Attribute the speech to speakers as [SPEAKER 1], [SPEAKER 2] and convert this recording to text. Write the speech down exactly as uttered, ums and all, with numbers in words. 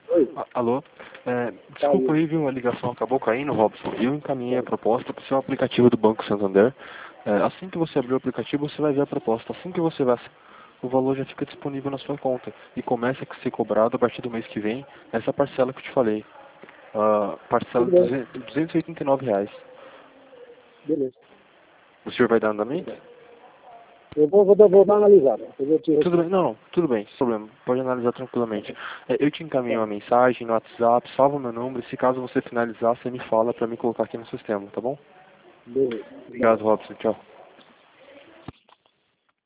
[SPEAKER 1] Oi,
[SPEAKER 2] A- Alô? É, desculpa
[SPEAKER 1] caiu.
[SPEAKER 2] aí, viu? A ligação acabou caindo, Robson. Eu encaminhei a proposta para o seu aplicativo do Banco Santander. É, assim que você abrir o aplicativo, você vai ver a proposta. Assim que você vai, o valor já fica disponível na sua conta. E começa a ser cobrado a partir do mês que vem essa parcela que eu te falei. A parcela
[SPEAKER 1] Tudo
[SPEAKER 2] de
[SPEAKER 1] bem,
[SPEAKER 2] duzentos e oitenta e nove reais.
[SPEAKER 1] beleza.
[SPEAKER 2] O senhor vai dar
[SPEAKER 1] Tudo
[SPEAKER 2] andamento?
[SPEAKER 1] bem. Eu vou, vou, dar- vou dar uma analisada, depois eu te
[SPEAKER 2] Tudo bem,
[SPEAKER 1] respondo.
[SPEAKER 2] não, não, tudo bem, sem problema. Pode analisar tranquilamente. É, eu te encaminho
[SPEAKER 1] Tá,
[SPEAKER 2] uma mensagem no WhatsApp, salva o meu número e se caso você finalizar, você me fala para me colocar aqui no sistema, tá bom?
[SPEAKER 1] beleza. Obrigado.
[SPEAKER 2] Obrigado, Robson. Tchau.